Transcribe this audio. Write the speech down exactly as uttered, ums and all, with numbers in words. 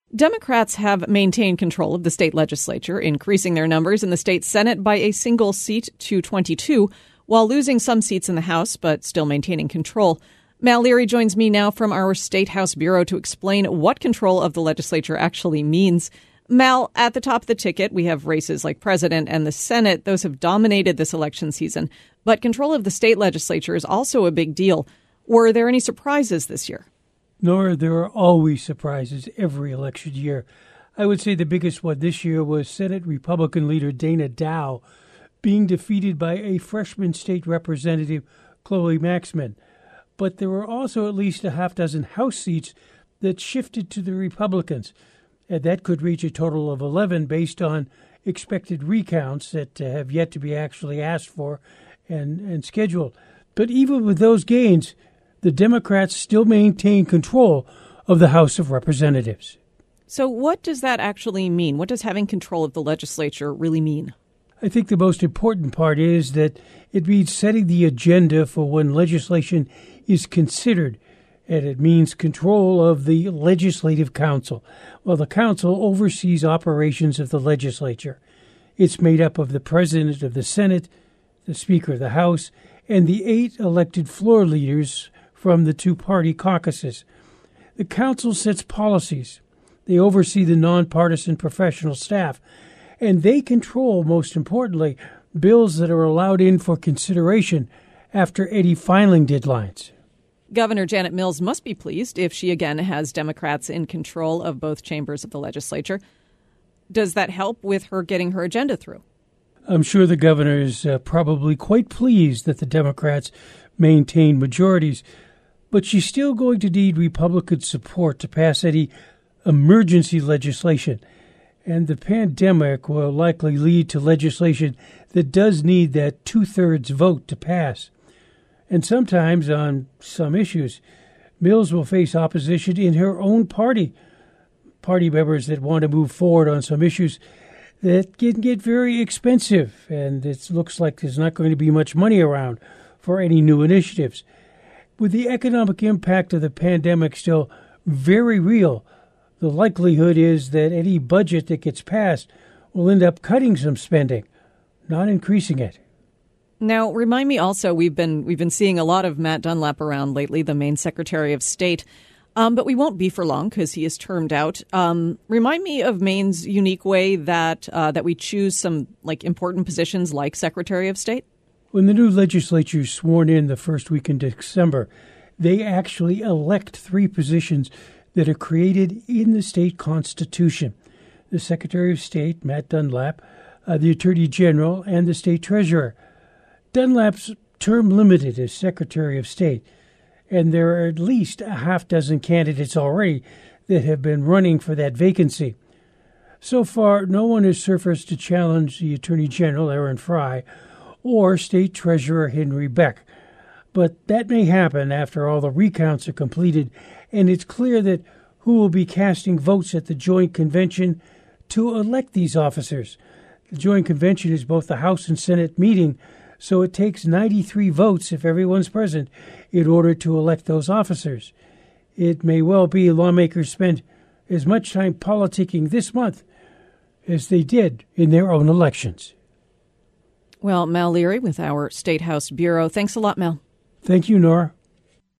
Democrats have maintained control of the state legislature, increasing their numbers in the state Senate by a single seat to twenty-two, while losing some seats in the House, but still maintaining control. Mal Leary joins me now from our State House Bureau to explain what control of the legislature actually means. Mal, at the top of the ticket, we have races like president and the Senate. Those have dominated this election season. But control of the state legislature is also a big deal. Were there any surprises this year? Nor there are always surprises every election year. I would say the biggest one this year was Senate Republican leader Dana Dow being defeated by a freshman state representative, Chloe Maxman. But there were also at least a half dozen House seats that shifted to the Republicans. And that could reach a total of eleven based on expected recounts that uh, have yet to be actually asked for and, and scheduled. But even with those gains, the Democrats still maintain control of the House of Representatives. So what does that actually mean? What does having control of the legislature really mean? I think the most important part is that it means setting the agenda for when legislation is considered, and it means control of the Legislative Council. Well, the Council oversees operations of the legislature. It's made up of the President of the Senate, the Speaker of the House, and the eight elected floor leaders from the two-party caucuses. The Council sets policies. They oversee the nonpartisan professional staff, and they control, most importantly, bills that are allowed in for consideration after any filing deadlines. Governor Janet Mills must be pleased if she again has Democrats in control of both chambers of the legislature. Does that help with her getting her agenda through? I'm sure the governor is uh, probably quite pleased that the Democrats maintain majorities, but she's still going to need Republican support to pass any emergency legislation. And the pandemic will likely lead to legislation that does need that two-thirds vote to pass. And sometimes on some issues, Mills will face opposition in her own party. Party members that want to move forward on some issues that can get very expensive, and it looks like there's not going to be much money around for any new initiatives. With the economic impact of the pandemic still very real, the likelihood is that any budget that gets passed will end up cutting some spending, not increasing it. Now, remind me also, we've been we've been seeing a lot of Matt Dunlap around lately, the Maine Secretary of State, um, but we won't be for long because he is termed out. Um, remind me of Maine's unique way that uh, that we choose some like important positions like Secretary of State. When the new legislature is sworn in the first week in December, they actually elect three positions that are created in the state constitution. The Secretary of State, Matt Dunlap, uh, the Attorney General, and the State Treasurer. Dunlap's term limited as Secretary of State, and there are at least a half dozen candidates already that have been running for that vacancy. So far, no one has surfaced to challenge the Attorney General, Aaron Frey, or State Treasurer Henry Beck. But that may happen after all the recounts are completed, and it's clear that who will be casting votes at the Joint Convention to elect these officers. The Joint Convention is both the House and Senate meeting, so it takes ninety-three votes if everyone's present in order to elect those officers. It may well be lawmakers spend as much time politicking this month as they did in their own elections. Well, Mal Leary with our State House Bureau. Thanks a lot, Mal. Thank you, Nora.